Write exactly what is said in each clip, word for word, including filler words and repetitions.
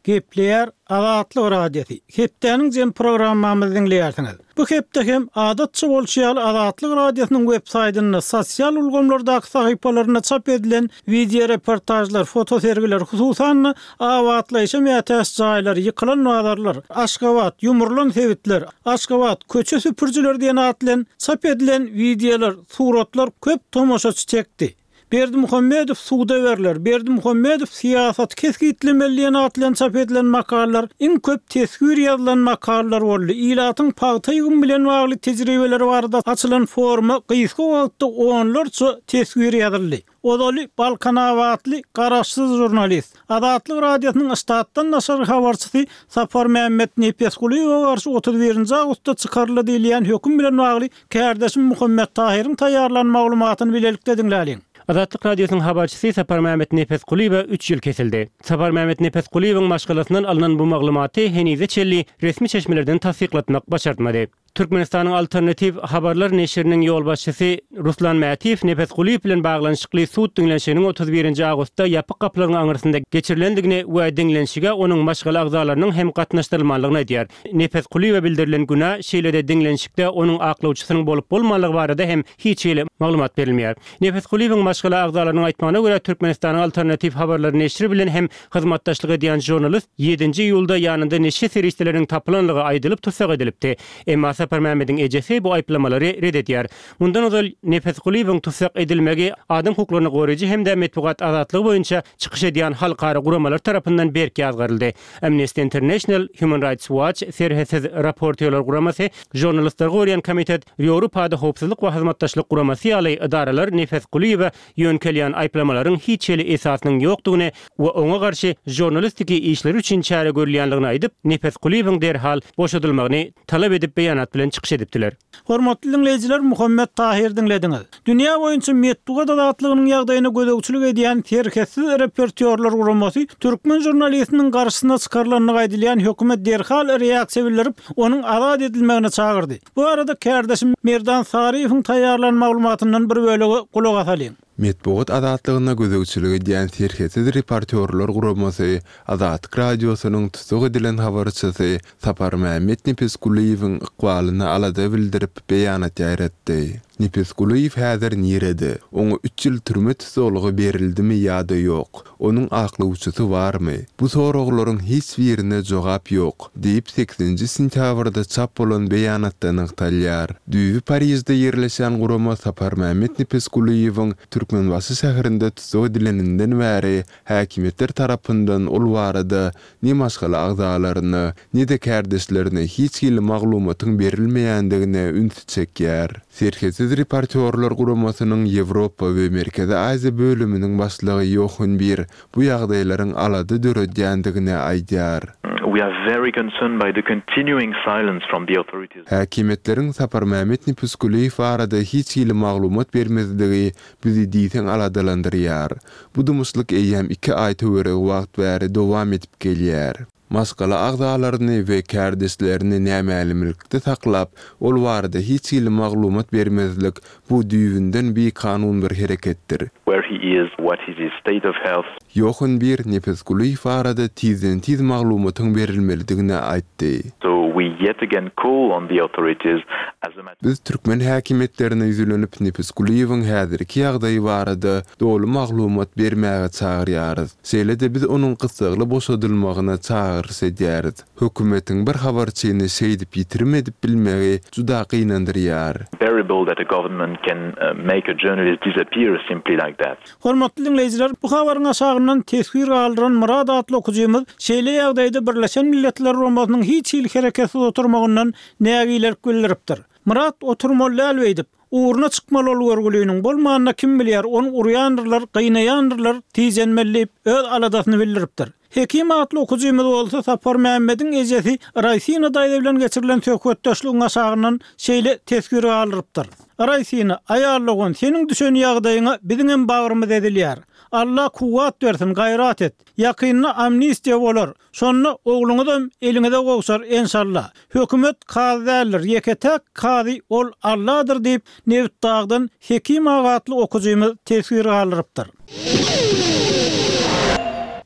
Gepleyer Azatlyk radiosu. Hepdeniň jem programmamyzy dinleýärsiňiz. Bu hepde hem adatçy bolşýal Azatlyk radiosynyň web saýtyna, sosial ulgamlardaky sahypalaryna çap edilen video reportajlar, foto sergiler, hususan awatlaýşa mätäs jaýlar, ýykylan nazarlar, Aşgabat, ýumurlan sebitler, Aşgabat köçe süpürjiler diýen atlan çap edilen videolar, suratlar köp tomoşaçy çekdi. Berdi Muhammedow suda verler, Berdi Muhammedow siyasat keskitlemeliğine atlan çap edilen makallar, in köp tesvir yazılan makallar boldy. Ilatyň pagtaýgym bilen bagly tejribeleri barada açylan forma gysga wagtda onlarça tesvir ýazyldy. Odaly Balkan awatly garaşsyz jurnalist, Azatlyk radiosynyň Istatdan naşar habarçysy Sapar Mehmet Nepesguliýowa garşy otuz birinji awgustda çykarly diýilen höküm bilen bagly kärdeşim Muhammed Tahiryň taýýarlan maglumatyny bilelikde dinläliň. Azatlyk radiosynyň habarçysy Sapar Mehmet Nepesguliýowa üç ýyl kesildi. Sapar Mehmet Nepesguliýowyň maşgalasyndan alynan bu maglumaty henize çelli resmi çeşmelerden tasdiklatmak başartmady. Türkmenistanyň Alternativ Habarlar neşriniň ýolbaşçysy Ruslan Mätiýew Nepesguliýew bilen baglanyşykly suud dinlenşiginiň otuz birinji awgustda ýapyk gaplaryň aňyrysynda geçirilendigini we dinlenşige onuň maşgala agzalarynyň hem gatnaşdyrylmalygyny aýdýar. Nepesguliýewe bildirilen günä şeýlede dinlenşikde onuň aklawçysynyň bolup bolmanlygy barada hem hiç ýyly maglumat berilmeýär. Nepesguliýewiň maşgala agzalarynyň aýtmagyna görä Türkmenistanyň Alternativ Habarlar neşri bilen hem hyzmatdaşlyk edýän jurnalist ýedinji ýylda ýanynda neşe seriýetleriniň tapylanlygy aýdylyp tutsak edilipdi. Emma Sapar Mehmet'in ejesi bu ayıplamaları reddediyor. Bundan özel Nepesguliýewiň tutsak edilmegi adam hukuklaryny goraýjy hem de metbuat azatlygy boýunça çykyş edýän halkara guramalar tarapyndan berki ýazgaryldy. Amnesty International, Human Rights Watch, serhesiz raportörler guramasy, jurnalistler goraýan komitet, Ýewropada howpsuzlyk we hyzmatdaşlyk guramasy ýaly idaralar Nepesguliýewe ýönkelýän ayıplamalaryň hiç ýeli esasynyň ýokdugyny we oňa garşy jurnalistiki işleri üçin çäre görülýänligini aýdyp, Nepesguliýewiň derhal boşadylmagyny talap edip beýanat bilen çykyş edipdiler. Hormatly dinleýijiler, Muhammed Tahir dinlediňiz. Dünýä boýunça metbuat azatlygynyň ýagdaýyna gözegçilik edýän terhesiz reportörler guramasy türkmen jurnalistiniň garşysyna çykarylanyny aýdylýan hökümet derhal reaksiýa bildirip, onuň azat edilmegine çagyrdy. Bu arada kärdeşim Merdan Sariýewiň taýýarlan maglumatyndan bir bölegi kulak asalyň. Metbuat azatlygyna gözegçilik edýän terhesiz reportörler guramasy Azatlyk radiosynyň tutsak edilen habarçysy Sapar Mehmet Nepesguliýewiň ykbalyny alada bildirip beýanat ýaratdy. Nepesguliýew häzir nirede? Oňa üç ýyl türme tutsalygy berildimi ýa-da ýok? Onuň aklawçysy barmy? Bu soraklaryň hiç birine jogap ýok, diýip sekizinji sentýabrda çap bolan beýanatda nykdalýar. Düýbi Parisde ýerleşen gurama Sapar Mehmet Nepesguliýewiň Türkmenbaşy şäherinde tutsak edileninden bäri häkimetler tarapyndan ol barada ni maşgala agzalaryny, ni de kärdeşlerine hiç ýyly maglumatyň berilmeýändigine üns çekýär. Serhesiz reportörler guramasynyň Ýewropa we Merkezi Aziýa bölüminiň başlygy Johan Bir bu ýagdaýlaryň alady döredýändigine aýdýar. We are very concerned by the continuing silence from the authorities. Häkimetleriň Sapar Mehmet Nepesguliýew barada hiç ýyly maglumat bermezligi bizi diýsen aladalandyrýar. Bu dumuslyk eýem iki aý töwereg wagt bäri dowam edip gelýär. Maskala agzalaryny we kärdeşlerini nämälimlikde taklap, ol barada hiç ýyly maglumat bermezlik bu düýünden bir kanun bir hereketdir. Where he is, what is his state of health. Johan Bir Nepesguliýew barada tizden tiz maglumatyň berilmelidigine aýtdy. So we yet again call on the authorities as a matter. Biz türkmen häkimetlerine ýüzlenip Nepesguliýewiň häzirki ýagdaýy barada dolu maglumat bermäge çagyrýarys. Şeýle-de biz onuň gysgaly boşadylmagyna çagyrys edýäris. Hökümetiň bir habarçyny şeýdip ýitirmedip bilmegi juda gynandyrýar. Bearable that a government can uh, make a journalist disappear simply like that. Hormatly dinleýijiler, bu habaryň aşagyndan tesvir aldyran Murad adly okujymyz şeýle ýagdaýda Birleşen Milletler Romasynyň hiç ýyl hereketsiz oturmagyndan nägiler bildiripdir. Murad oturmaly elbeydi. Uğruna çıkmalı ol görgülüğünün bolmanyna kim bilýär, onu urýandyrlar, gynayandyrlar, tijenmelip öz aladasyny bildiripdir. Hekim atly okujymyz bolsa Sapar Mehmet'in ejesi Raysina daýda bilen geçirilen söhbetdeşligiň aşagyndan şeýle tesgir alypdyr. Raysina aýarlygyn seniň düşen ýagdaýyňa biziň hem bagyrymyz edilýär. Allah kuwat bersin, gayrat et. Yakynyna amnistiýa bolar. Şonu ogluňyz hem eliňizde gowşar inşallah. Hökümet kazylar, yeketek kazy ol Allah'dır diýip Nevit Dağdan Hekim agatly okujymyz tesgir alypdyr.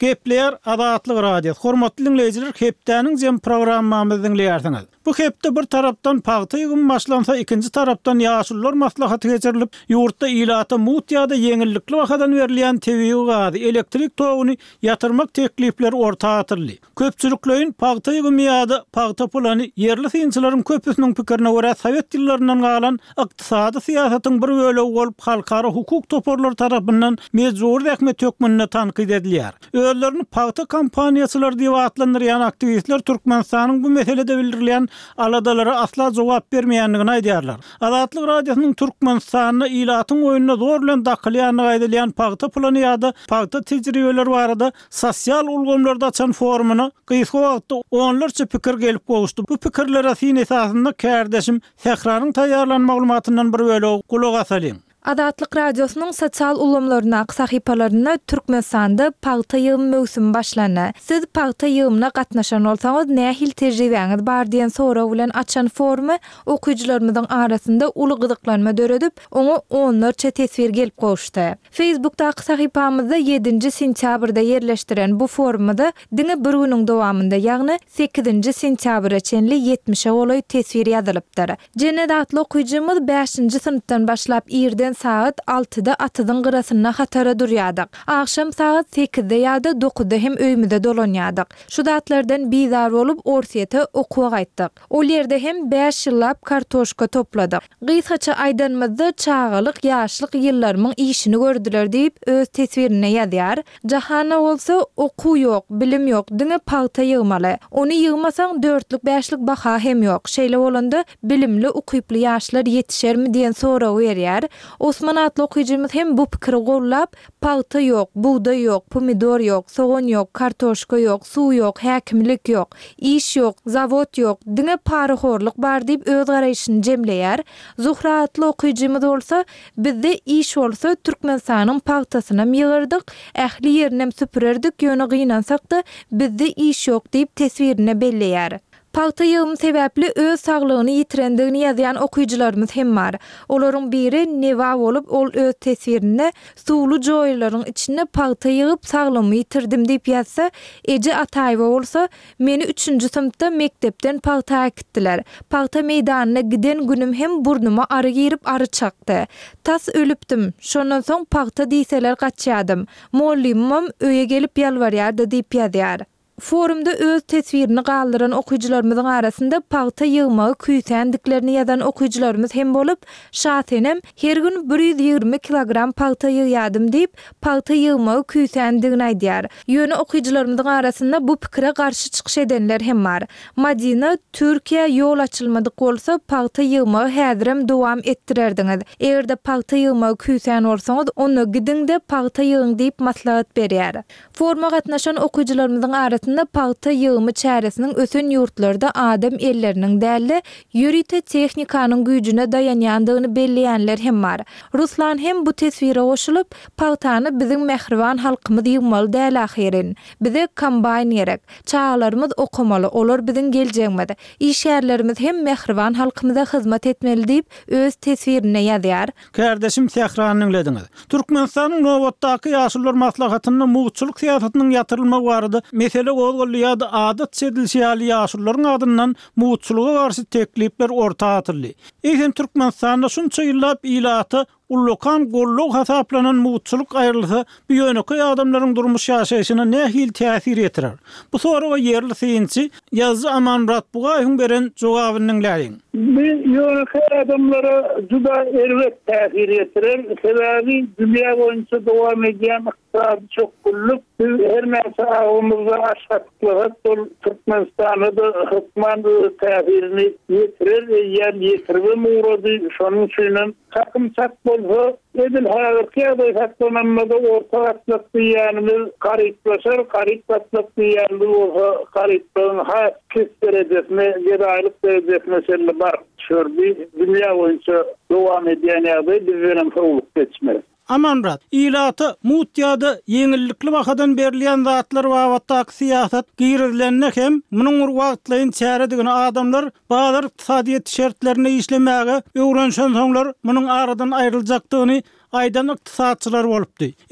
Gepleýär Adatlyk Radio. Hormatly dinleýijiler, hepdäniň jem programmamyzy dinleýärsiňiz. Bu hepde bir tarapdan paýta ýygym başlansa, ikinji tarapdan ýaşullar maslahaty geçirilip, ýurtda ilata mut ýa-da yeňillikli wakadan berilýän tebigy gaz, elektrik toguny ýatyrmak teklipleri ortaga atyrly. Köpçüliklerin paýta ýygym ýa-da paýta pulany yerli synçylaryň köpüsiniň pikirine görä Sowet ýyllarynyň galan ykdysady syýasatyň bir bölegi bolup halkara hukuk toporlar tarapyndan mejbur ähmet tökmenine tanqid edilýär. Özlerini paýta kampaniýaçylar diýip atlandyrýan aktivistler Türkmenistanyň bu meselede bildirilýän aladalara asla jogap bermeýändigini aýdýarlar. Adatlyk radiosynyň Türkmenistanyň ilatyň oýunyna zor bilen dakylýanyny aýdylýan paýta plany ýa-da paýta tejribeler barada sosial ulgamlarda açan forumuny gysga wagtda onlarça pikir gelip gowuşdy. Bu pikirlere syn esasynda kärdeşim Sehranyň taýýarlan maglumatyndan bir bölegi kulak asalyň. Adatlyk radiosynyň sosial ulamlaryna, sahypalaryna Türkmenistanda paýta ýygym möwsümi başlany. Siz paýta ýygymyna gatnaşan bolsaňyz, nähil tejribeňiz bar diýen soraw bilen açan forumy okuwçylarymyzyň arasynda uly gyzyklanma döredip, oňa onlarça tesbir gelip gowuşdy. Facebookdaky sahypamyzda ýedinji sentýabrda ýerleşdiren bu forumda diňe bir güniň dowamında, ýagny sekizinji sentýabra çenli ýetmişe goly tesbir ýazylypdyr. Jenne datly okuwçymyz beşinji synpdan başlap ýerden saat altıda atydyň gyrasyna hatara durýardyk. Akşam saat sekizde ýa-da dokuzda hem öýümde dolanýardyk. Şu datlardan bizar bolup Orsiýete okuwa gaýtdyk. Ol ýerde hem beş ýyllap kartoşka topladyk. Gysgaça aýdanmyzda çağalyk, ýaşlyk ýyllarymyň işini gördüler diýip öz tesbirine ýazýar. Jahana bolsa okuw ýok, bilim ýok, diňe paýta ýygmaly. Ony ýygmasaň dörtlük, beşlik baha hem ýok. Şeýle bolanda bilimli, ukyply ýaşlar ýetişermi diýen soraw berýär. Osman atly okuwçymyz hem bu pikiri gollap, paýta ýok, buğday ýok, pomidor ýok, soğan ýok, kartoşka ýok, suw ýok, häkimlik ýok, iş ýok, zawod ýok, diňe paryhorlyk bar diýip öz garaýşyny jemleýär. Zuhra atly okuwçymyz bolsa, bizde iş bolsa Türkmenistanyň paýtasyna ýygyrdyk, ähli ýerinem süpürerdik, ýöne gynansak-da bizde iş ýok diýip tesbirine belleýär. Paýta ýygym sebäpli öz saglygyny ýitirendigini ýazýan okuwçylarymyz hem bar. Olaryň biri Neva bolup, ol öz tesbirine suwly joýlaryň içine paýta ýygyp saglygymy ýitirdim diýip ýazsa, Eje Ataýewa bolsa, meni üçünji synpda mektepden paýta gitdiler. Paýta meýdanyna giden günüm hem burnuma ary girip ary çakdy. Tas ölüpdim. Şondan soň paýta diýseler gaçýadym. Mollimim öýe gelip ýalbarýardy diýip ýazýar. Forumda öz tesbirini galdyran okuwçylarymyzyň arasynda paýta ýygmagy küýsendiklerini ýazan okuwçylarymyz hem bolup, şahenem her gün bir yüz ýygrimi kilogram paýta ýygýadym diýip paýta ýygmagy küýsendigini aýdýar. Ýöne okuwçylarymyzyň arasynda bu pikire garşy çykyş edenler hem bar. Madina, Türkiýe ýol açylmadyk bolsa paýta ýygmagy häzirem dowam etdirerdiňiz. Egerde paýta ýygmagy küýsen bolsaňyz, onu gidinde paýta ýygyň diýip maslahat berýär. Foruma gatnaşan okuwçylarymyzyň arasynda paýta ýygymy çäresiniň ösen ýurtlarda adam elleriniň däli ýürite tehnikanyň güýjüne dayanýandygyny belleýänler hem bar. Ruslan hem bu tesbire goşulyp, paýtany biziň mehriban halkymyz ýygmaly däl ahyrin. Bize kombayn gerek. Çağalarymyz okumaly, olar biziň geljegimiz. İşgärlerimiz hem mehriban halkymyza hyzmat etmeli diýip öz tesbirine ýazýar. Kärdeşim Sehranyň dinlediňiz. Türkmenistanyň nowatdaky ýaşullar maslahatyny muwçuluk siýasatynyň ýatyrylmagy barada mesele gozgully ýa-da adat sedilşýäli ýaşullaryň adyndan muwçuluga garşy teklipler ortaga atyldy. Eýsem Türkmenistanda şunça ýyllap ilaty ullukan golluk hasaplanan muwçuluk aýrylsa, bu ýöneki adamlaryň durmuş ýaşaýyşyna nähil täsir etirer. Bu sorawa yerli synçy Ýazgy Amanrat Bugaýyň beren jogabyny dinläýin. Bu ýöneki adamlara juda erwet täsir etirer. Sebäbi dünýä boýunça dowam edýän ykdysady çokgulluk her näme agymyzda aşgatlyk, ol Türkmenistanyda hukman täsirini ýetirer, ýa ýetirbe murady. Şonuň üçin hakymçak bolsa, edil haýatda haklanmada orta atlyk diýenimiz garyplaşar, garyplaşyk diýenimiz bolsa, garyplygyň has kesderejesine, gedaýlyk derejesine şeýle bar. Şörbi dünýä boýunça dowam edýän ýa-da bizden howluk geçmez. Amanrat, ilaty mut ýa-da yeňillikli wakadan berilýän zatlar wagtdaky siýasat girizlenne hem munyň wagtlaryň çäredigini adamlar bazar ykdysadyet şertlerine işlemäge öwrenşen soňlar munyň aradan aýryljakdygyny aýdan ykdysatçylar bolupdy. Eýsem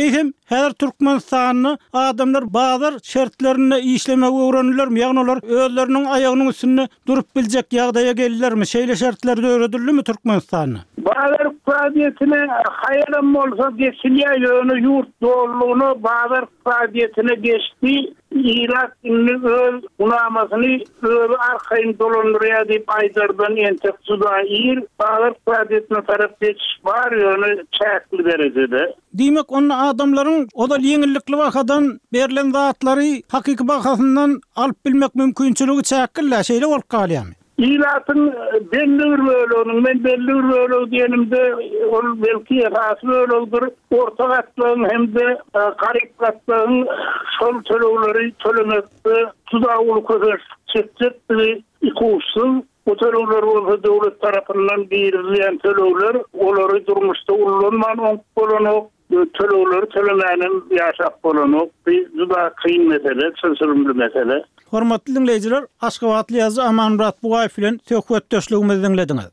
Häzir Türkmenistanyny adamlar bazar şertlerine işlemek öwrenillermi? Ýagny olar özleriniň aýagynyň üstünde durup biljek ýagdaýa geldilermi? Şeýle şertlerde öwredildi Türkmenistanyny? Bazar iqtisadiyetine hayalam bolsa geçilýär, yurt doğruluğunu bazar iqtisadiyetine geçti. İrak indi öz unamasyny öz arkayn dolandyrýar diýip aýdardan entek sudaýyr. Bazar iqtisadiyetine tarap geçiş bar ýöne çäkli derejede. Diýmek onu adamlaryň oda ýeňillikli wakadan berilen zatlary hakyky bahasyndan alyp bilmek mümkinçiligi çäkille şeýle bolup galýarmy? İlatın belli bir bölüğünün, ben belli bir bölüğü diyenimde ol belki rasmi bölüğüdür. Orta katlığın hem de karip katlığın sol tölüğleri tölemekte tuzağı ulu kadar çekecektir. İkusuz. Bu tölüğler olsa devlet tarafından belirleyen tölüğler onları durmuşta ullanman on kolonu tölüğleri tölemenin yaşap kolonu bir duda kıyın mesele, sözürümlü mesele. Hormatly dinleyijiler, Aşgabatly ýazgy Amanmurat Bugaýew bilen söhbet döşlegimizi dinlediňiz.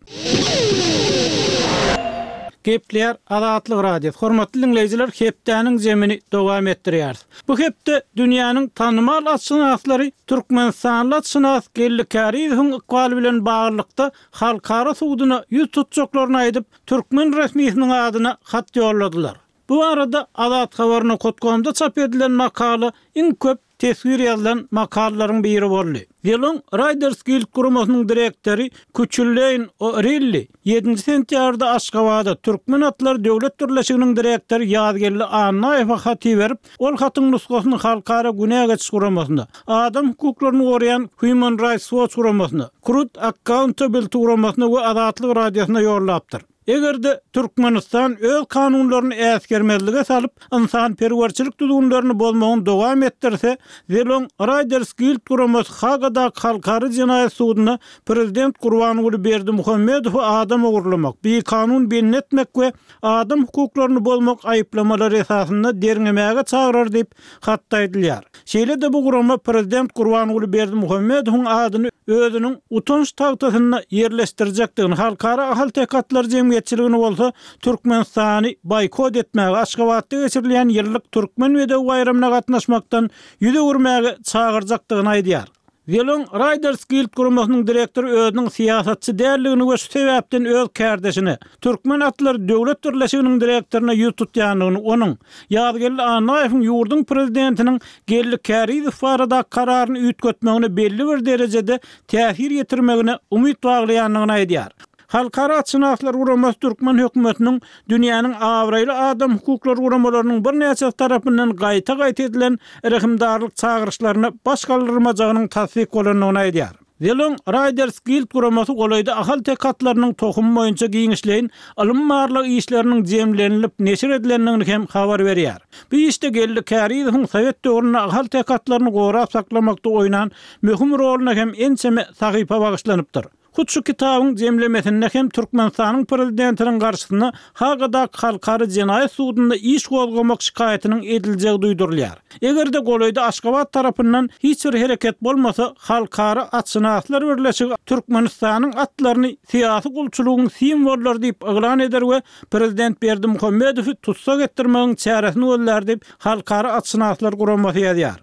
Gepler Azatlyk Radio. Hormatly dinleyijiler, hepdäniň jemini dowam etdirýär. Bu hepde dünýäniň tanymal atşynaslary Türkmenistan atşynas Gellikariýewiň ykbaly bilen baglykda halkara suwduna ýüz tutjaklaryny aýdyp Türkmen resmiýetiniň adyna hat ýolladylar. Bu arada Azat habaryna kotkomda çap edilen makaly iň köp tesvir ýazylan makalaryň biri boldy. Yılın Riders Guild guramasynyň direktori Küçülleýin O'Reilly ýedinji sentýarda Aşgabatda Türkmen atlar döwlet birleşiginiň direktori Ýazgelli Annaýew haty berip, ol hatyň nusgasyny halkara günä geçiş guramasynda, adam hukuklaryny gorayan Human Rights Watch guramasyna, Truth Accountability guramasyna we Azatlyk radiosyna ýollapdyr. Egerde Türkmenistan öz kanunlaryny äsgermezlige salyp, insan perwerçilik tutumlaryny bolmagyny dowam etdirse, Zelon Riders Guild guramasy Hagada halkary jinaýat suwdyna prezident Gurbanuly Berdimuhammedow adam ogurlamak, bir kanun beýan etmek we adam hukuklaryny bolmak aýyplamalary esasynda derňemäge çağırar diýip hatdaýdylýar. Şeýle de bu gurama prezident Gurbanuly Berdimuhammedowyň adyny özüniň utanç tagtasyna ýerleşdirjekdigini, halkara ahal tekatlar jemgyýetçiligini bolsa Türkmenistany boykot etmäge, Aşgabatda geçirilen ýyllyk Türkmen we de baýramyna gatnaşmakdan ýüze urmäge çağırjakdygyny aýdýar. Zelon Riders Guild guramasynyň direktori özüniň siýasatçy däldigini we şu sebäpden öz kärdeşini Türkmen atlar döwlet birleşiginiň direktoryna ýüz tutýanyny, onuň Ýazgelli Annaýewiň ýurdun prezidentiniň Gellikariýew barada kararyny üýtgetmegine belli bir derejede täsir ýetirmegine umyt baglaýanyny aýdýar. Halkara atşynaslar guramasy Türkmen hökümetiniň dünýäniň awraýly adam hukuklary guramalarynyň bir näçe tarapyndan gaýta-gaýta edilen rehimdarlyk çağırışlaryna baş galdyrmajagynyň tasdik bolanyny aýdýar. Zelon Riders Guild guramasy golayda ahal tekatlarynyň tohum boýunça giňişleýin alymmarlyk işleriniň jemlenilip neşir edilendigini hem habar berýär. Bu işte Gellikariýewiň Sowet döwrüne ahal tekatlaryny gorap saklamakda oýnan möhüm roluna hem ençeme sahypa bagyşlanypdyr. Şu kitabyň jemlemesinde hem Türkmenistanyň prezidentiniň garşysyna Hagada halkary jinaýat suwdunda iş gozgamak şikaýatynyň ediljegi duýdurulýar. Egerde golayda Aşgabat tarapyndan hiç bir hereket bolmasa, halkary atşynaslar birleşigi Türkmenistanyň atlaryny syýasy gulçulugyň simwollary diýip eglan eder we prezident Berdimuhammedowy tutsak etdirmegiň çäresini bollar diýip halkary atşynaslar guramasy ýazýar.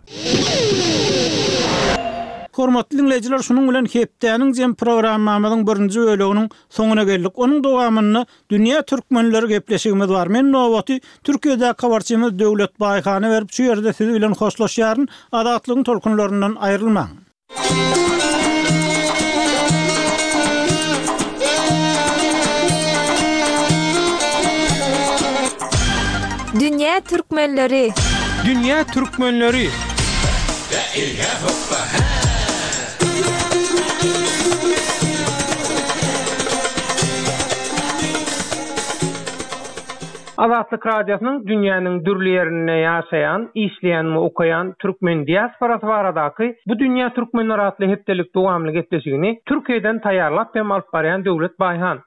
Hormatly dinleyijiler, şunun bilen hepdäniň jem programmamyzyň birinji bölüginiň soňuna geldik. Onuň dowamyny dünýä türkmenleri gepleşigimiz bar. Men nowaty Türkiýede kabarçymyz Döwlet Baýhany berip şu ýerde siz bilen hoşlaşýaryn, adatlygyň tolkunlaryndan aýrylmaň. Dünýä türkmenleri. Dünýä türkmenleri. Azatlyk radiosynyň dünýäniň dürli ýerinde ýaşaýan, işleýän we okaýan türkmen diasporasy baradaky bu dünýä türkmenleri atly hepdelik dowamly gepleşigini Türkiýeden taýýarlap hem alyp barýan Döwlet Baýhan.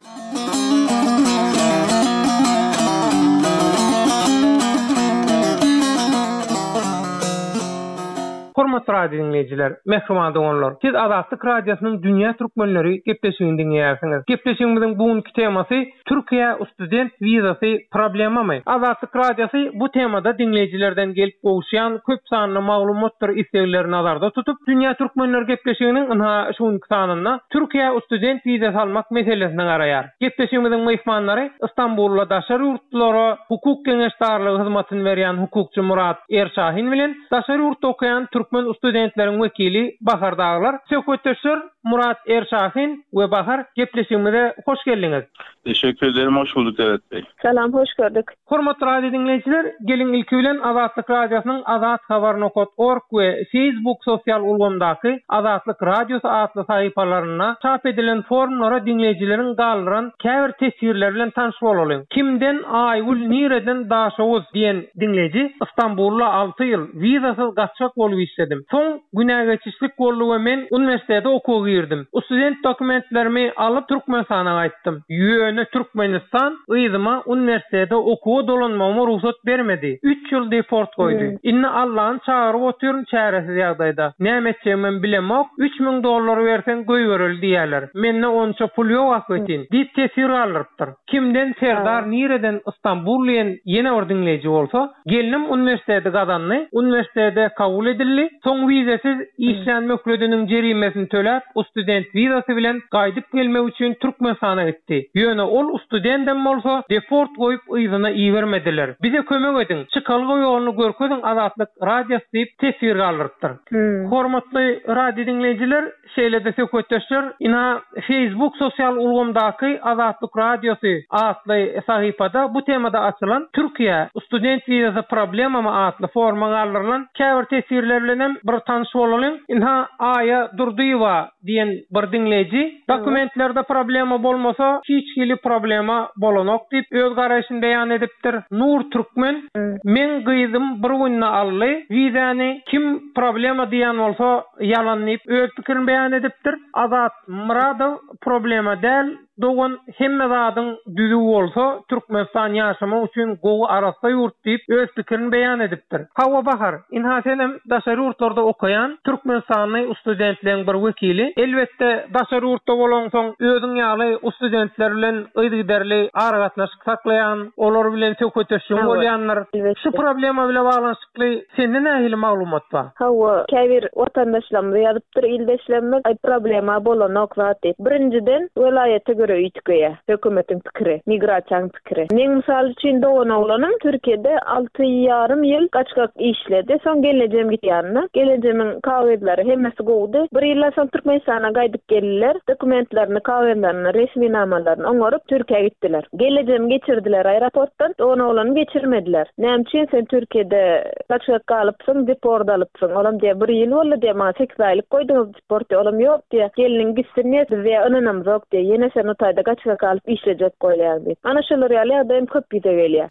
Hormatly radio dinleyijiler, mehriman doganlar. Siz Azatlyk Radiosynyň dünýä türkmenleri gepleşigini dinleýärsiňiz. Gepleşigimiziň bugünkü temasy Türkiýe student wizasy problemamy. Azatlyk Radiosy bu temada dinleyijilerden gelip gowşýan köp sanly maglumatlar isleglerini nazarda tutup, dünýä türkmenleri gepleşiginiň ynha şuň sanyna Türkiýe student wizasy almak meselesini garaýar. Gepleşigimiziň mehmanlary Istanbulda daşary ýurtlary hukuk geňeşdarlygy hyzmatyny berýän hukukçy Murat Erşahin bilen daşary ýurtda okuyan türkmen studentleriň wekili Bahar Dağlar. Söhbetdeşler Murat Erşahin we Bahar, gepleşigimize hoş geldiňiz. Teşekkür ederim, hoş bulduk Evet Bey. Salam, hoş gördük. Hormatly radio dinleyijiler, gelin ilki bilen Azatlyk Radiosynyň azat habar nokta org we Facebook sosial ulgamdaky Azatlyk Radiosy adly sahypalaryna çap edilen forumlara dinleyijileriň galdyran käbir tesirler bilen tanış bolalım. Kimden aýgul nireden daşawuz diýen dinleyici Istanbulda altı ýyl wizasyz gatçak bolup işledim. Soň günägeçişlik boldy we men uniwersitetde okuwga girdim. Student dokumentlerimi alıp Türkmenistana gaýtdym. Ýöne Türkmenistan ýyzyma uniwersitetde okuwga dolanmama ruhsat bermedi. üç ýyl deport goýdy. Hmm. Inni Allah'ın çağırıp oturun çaresiz ýagdaýda. Näme etjegimi bilemok, üç miň dollar bersen göýberil diýerler. Menne onça pul ýok akwetin. Dip tesir alypdyr. Kimden Serdar nireden İstanbul diýen ýene bir dinleýiji bolsa, gelinim uniwersitetde gazandy. Uniwersitetde kabul edildi. Soň wizasyz işlenme ökrediniň jerimesini töläp, o student wizasy bilen gaýdyp gelmek üçin Türkmenistana gitdi. Ýöne ol studentim bolsa, deport goýup ýzyna iýermediler. Bize kömek edin. Çykalgy ýoluny görkezin Azatlyk Radiosy diýip tesir alypdyr. Hmm. Hormatly radio dinleyijiler, şeýlede söhbetdeşler, ina Facebook sosial ulgamdaky Azatlyk Radiosy adly sahypada bu temada açylan Türkiýe student wizasy problemamy adly forma galyrylan käbir tesirler bilen bir tanış bolalım. Inha Aya Durduýewa diýen bir dinleýiji, dokumentlerde problema bolmasa hiç hili problema bolanok diýip öz garaşyny beýan edipdir. Nur Türkmen, men gyýdym bir günne ally, wizany kim problema diýen bolsa ýalanlayıp öz pikirini beýan edipdir. Azat Muradow problema däl, dogan hemme zadyň düzü bolsa Türkmenistan ýaşamak üçin gowy arasda ýurt diýip öz pikirini beýan edipdir. Hawa Bahar, inha senem daşary ýurtlarda okuyan Türkmenistanyň studentleriň bir wekili. Elbetde daşary ýurtda bolan soň özüň ýaly studentler bilen ýygyderli aragatnaşyk saklayan, olar bilen söhbetdeşik bolýanlar. Şu problema bilen baglanşykly sende nähili maglumat bar? Hawa, käbir watandaşlarym ýazypdyr, ildeşlemek ay problema bolanok zat diýip. Birinciden welaýete göre ýitgeýär. Hökümetiň pikiri, migrasiýanyň pikiri. Men mysal üçin dogan oglanyň Türkiýede altı ýarym ýyl gaçgak işledi. Soň gelejem gitýärni. Gelejemiň kagydlary hemmesi gowdy. Bir ýyldan soň Türkmenistana gaýdyp geldiler. Dokumentlerini, kagydlaryny, resmi namalaryny oňaryp Türkiýe gitdiler. Gelejem geçirdiler aeroportdan. Dogan oglany geçirmediler. Näme üçin sen Türkiýede gaçgak galypsyň, deport alypsyň? Olam diýe bir ýyl boldy diýe, ma sekiz aýlyk goýdyňyz deport, olam ýok diýe. Geliniň gitsin we önünüm ýok diýe. Ýene sen otayda gaçgak alyp işlejek goýýar diýip. Ana şolar ýaly adam köp ýyda gelýär.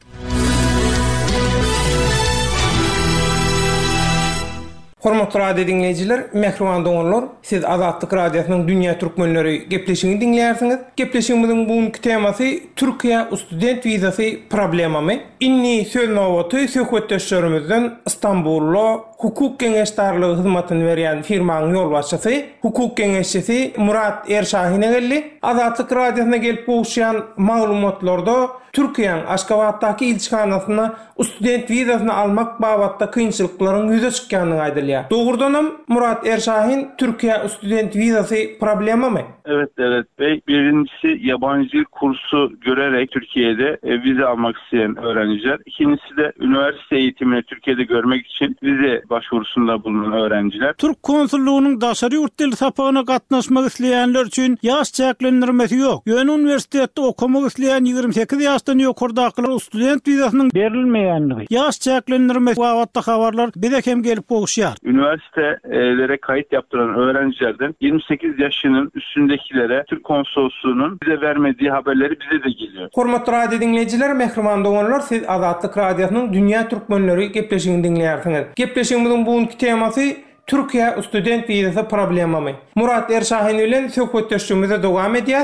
Hormatly radio dinleyijiler, mehriban doganlar, siz Azatlyk Radiosynyň dünýä türkmenleri gepleşigini dinleýärsiňiz. Gepleşigimiziň bugünkü temasy Türkiýe student wizasy problemamy. Inni söz nowaty söhbetdeşlerimizden İstanbulda hukuk geňeşdarlygy hyzmatyny berýän firmanyň ýolbaşçysy, hukuk geňeşçisi Murat Erşahin'e geldi. Azatlyk Radiosyna gelip gowşýan maglumatlarda Türkiýanyň Aşgabatdaky ilçikanasyna student wizasyny almak babatda kynçylyklaryň ýüze çykýanyny aýdylýar. Dogrudanam Murat Erşahin, Türkiýe student wizasy problemamy? Evet, evet Bey. Birincisi yabancı kursu görerek Türkiye'de e, vize almak isteyen öğrenciler. İkincisi de üniversite eğitimini Türkiye'de görmek için vize başvurusunda bulunan öğrenciler. Türk konsulluğunun daşary ýurt dili sapagyna gatnaşmak isleýänler üçin ýaş çäklendirmesi ýok. Ýöne uniwersitetde okumak isleýän ýigirme sekiz ýaşdan ýokardakylar student wizasynyň berilmeýänligi. Ýaş çäklendirmesi wagtda habarlar bize hem gelip gowşýar. Üniversitelere kayıt yaptıran öğrencilerden yirmi sekiz yaşının üstündekilere Türk konsolosluğunun bize vermediği haberleri bize de geliyor. Hormatly radio dinleyijiler, mehriban doganlar, siz Azatlyk Radiosynyň dünýä türkmenleri gepleşigini dinleýärsiňiz. Gepleşigimiziň bugünkü temasy Türkiýe student wizasy problemamy. Murat Erşahin bilen söhbetdeşigimize dowam edýäs.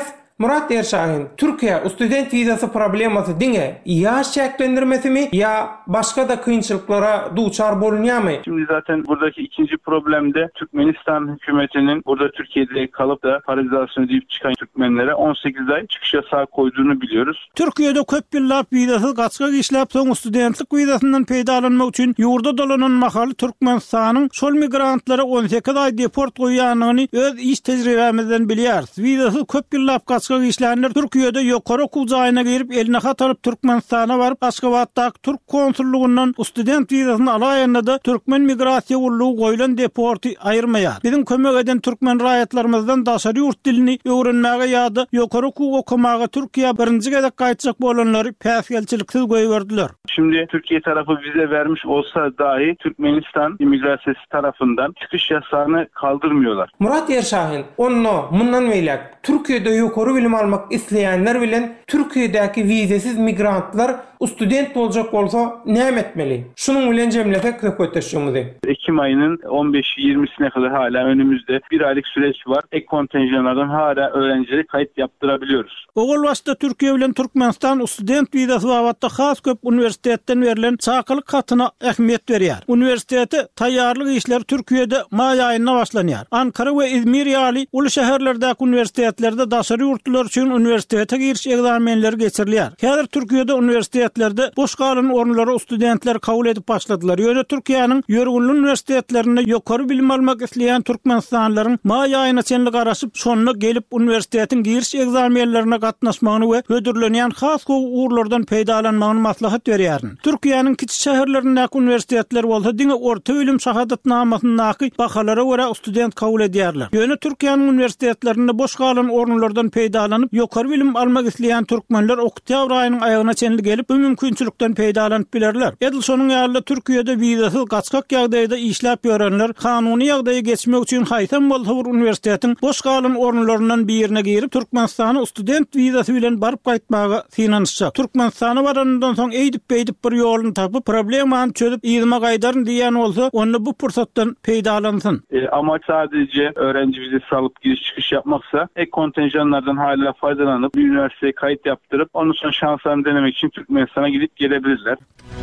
Murat Erşahin, Türkiye student vizası probleması diňe ýaş çeklendirmesimi ya başka da kıyınçılıklara duçar bolunýarmy? Şimdi zaten buradaki ikinci problemde Türkmenistan hükümetinin burada Türkiye'de kalıp da parazitizasyon edip çıkan Türkmenlere on sekiz ay çıkış yasağı koyduğunu biliyoruz. Türkiye'de köp ýyllap vizasy gaçga işläp soň studentlik vizasyndan peýdalanmak üçin ýurda dolanan mahaly Türkmenistanyň şol migrantlara on sekiz ay deport goýanlygyny öz iş tejribemizden bilýäris. Vizasy köp ýyllap gaçga işlänler Türkiye'de ýokary kuzaýyna girip eline hataryp Türkmenistana baryp Aşgabatdaky Türk konsullugundan student vizasyny alaýanda da Türkmen migrasiýa ullugy goýulan deporty aýyrmaýar. Bizim kömek eden Türkmen raýatlarymyzdan daşary ýurt dilini öwrenmäge ýa-da ýokary okumaga Türkiýe birinji gezek gaýtjak bolanlary päsgelçiliksiz goýberdiler. Şimdi Türkiye tarafı vize vermiş olsa dahi Türkmenistan imigrasyası tarafından çıkış yasağını kaldırmıyorlar. Murat Erşahin, onno mundan beýlek Türkiýede ýokary bilim almak isleýänler bilen Türkiýedäki vizesiz migrantlar student boljak bolsa näme etmeli? Şunun bilen jemlesek köpetişimizi. Ekim ayının on beşi ýirmisine kadar hala önümüzde bir aylık süreç var. Ek kontenjanlardan hala öğrencileri kayıt yaptırabiliyoruz. Ogul başda Türkiýe bilen Türkmenistan student vizasy babatda has köp universitetden berilen çakylyk katyna ähmiýet berýär. Universiteti taýýarlyk işler Türkiýede may aýyna başlanýar. Ankara we İzmir ýaly uly şäherlerdäki universitetlerde daşary ýurtlar üçin universitete giriş egzamenleri geçirilýär. Häzir Türkiýede universitetlerde boş galan orunlara studentler kabul edip başladylar. Ýöne Türkiýanyň ýörgünli universitetlerinde ýokary bilim almak isleýän türkmenistanlylaryň may aýyna çenli garaşyp şonuna gelip universitetin giriş egzamenlerine gatnaşmagyny we hödürlenýän has uğurlardan peýdalanmagyny maslahat berýär. Türkiýanyň kiçik şäherlerindäki universitetler bolsa diňe orta bilim şahadatnamasyny bahalara görä student kabul edýärler. Ýöne Türkiýanyň universitetlerinde boş galan orunlardan peýdalanyp ýokary bilim almak isleýän türkmenler oktyabr aýynyň aýagyna çenli gelip bu mümkinçilikden peýdalanyp bilerler. Edil şonuň ýalyda Türkiýede vizasy gaçkak ýagdaýda işläp ýörenler kanuny ýagdaýa geçmek üçin haýsam bolsa bir universitetiň boş galan orunlaryndan birine girip Türkmenistana student vizasy bilen baryp gaýtmagy finanşjak. Türkmenistana barandan soň eýdip beýdip bir ýoluny tapyp problemany çözüp ýyma gaýdaryn diýen bolsa, onu bu pursatdan peýdalansyn. E, amaç sadece öğrenci vizesi alıp giriş çıkış yapmaksa ek kontenjanlardan hala faydalanıp bir üniversiteye kayıt yaptırıp onun sonra şanslarını denemek için Türkmenistan'a gidip gelebilirler.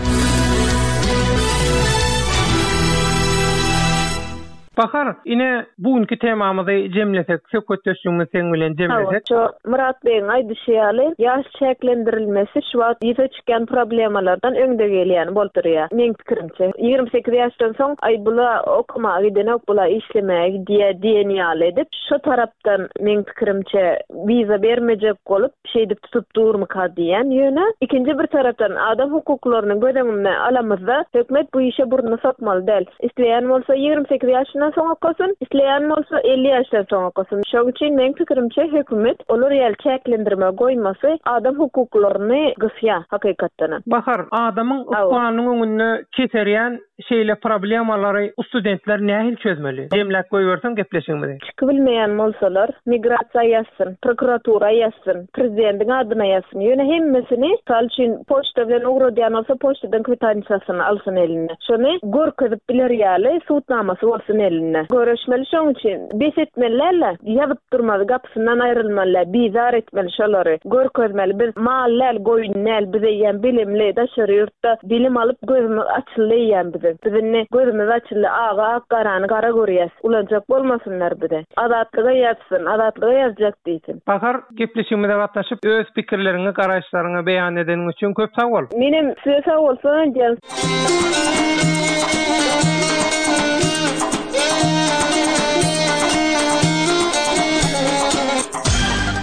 Bakar, ine bugünkü temamyzy jemlesek, söketdeşigimiz sen bilen jemlesek. Şu Murat Bey'in aýdyşýaly ýaş çeklendirilmesi şu wagt ýyza çykan problemalardan öňde gelýän bolturýar. Meň pikirimçe ýygrimi sekiz ýaşdan soň ay bula okumagy gidenek, bula işlemäge diýe diýenýär edip şu tarapdan meň pikirimçe viza bermejek bolup şeýdip tutup durmaka diýen ýöne. Ikinji bir tarapdan adam hukuklaryny gödäňine alamyzda hökümet bu işe burnu sokmaly däl. Isleýän bolsa ýygrimi sekiz ýaşdan soň okasyn, isleýän bolsa elli ýaşdan soň okasyn. Şo üçin meň pikirimçe hökümet olar ýaly çeklendirme goýmasy adam hukuklaryny gysýa hakykatdan. Bahar, adamyň ukbanyň öňüne keserýän şeýle problemalary studentler nähil çözmeli? Jemläp goýbersen gepleşiňmiz. Çykyp bilmeýän bolsalar migrasiýa ýazsyn, prokuratura ýazsyn, prezidentiň adyna ýazsyn. Ýöne hemmesini sal üçin poçta bilen ugradýan bolsa poçtadan kwitansiýasyny alsyn eline. Şonu görkezip biler ýaly suwtnamasy bolsyn eline. Görüşmeli şoň üçin beş etmelerle ýazyp durmaly, gapysyndan aýrylmaly, bizar etmeli şolary. Görkezmeli biz mallar goýunlar bize ýen bilimli daşary ýurtda bilim alyp gözümiz açylýan bize. Bizini gözümiz açyly aga garany gara görýäs. Ulanjak bolmasynlar bize. Adatlyga ýatsyn, adatlyga ýazjak diýsin. Bahar, gepleşigimize gatnaşyp öz pikirlerini, garaşlaryny beýan edeniň üçin köp sag bol. Menim size sag bolsun, gel.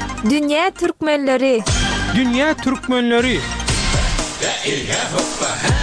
Dünya Türkmenleri. Dünya Türkmenleri. Ilga hoppa